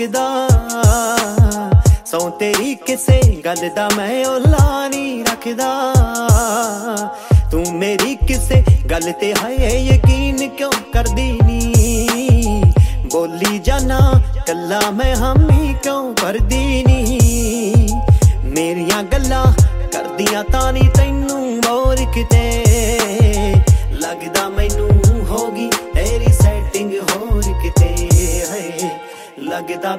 ਦਾ ਸੌ ਤੇਰੀ ਕਿਸੇ ਗੱਲ ਦਾ ਮੈਂ ਓਲਾ ਨਹੀਂ ਰੱਖਦਾ। ਤੂੰ ਮੇਰੀ ਕਿਸੇ ਗੱਲ ਤੇ ਹਾਏ ਯਕੀਨ ਕਿਉਂ ਕਰਦੀ ਨੀ? ਬੋਲੀ ਜਾਨਾ ਕੱਲਾ ਮੈਂ ਹਾਮੀ ਕਿਉਂ ਭਰਦੀ ਨੀ? ਮੇਰੀਆਂ ਗੱਲਾਂ ਕਰਦੀਆਂ ਤਾਂ ਨੀ ਤੈਨੂੰ ਮੋਰ ਕਿਤੇ। ਲੱਗਦਾ ਮੈਨੂੰ ਹੋਗੀ ਤੇਰੀ ਸੈਟਿੰਗ ਹੋਰ ਕਿਤੇ। ਲੱਗਦਾ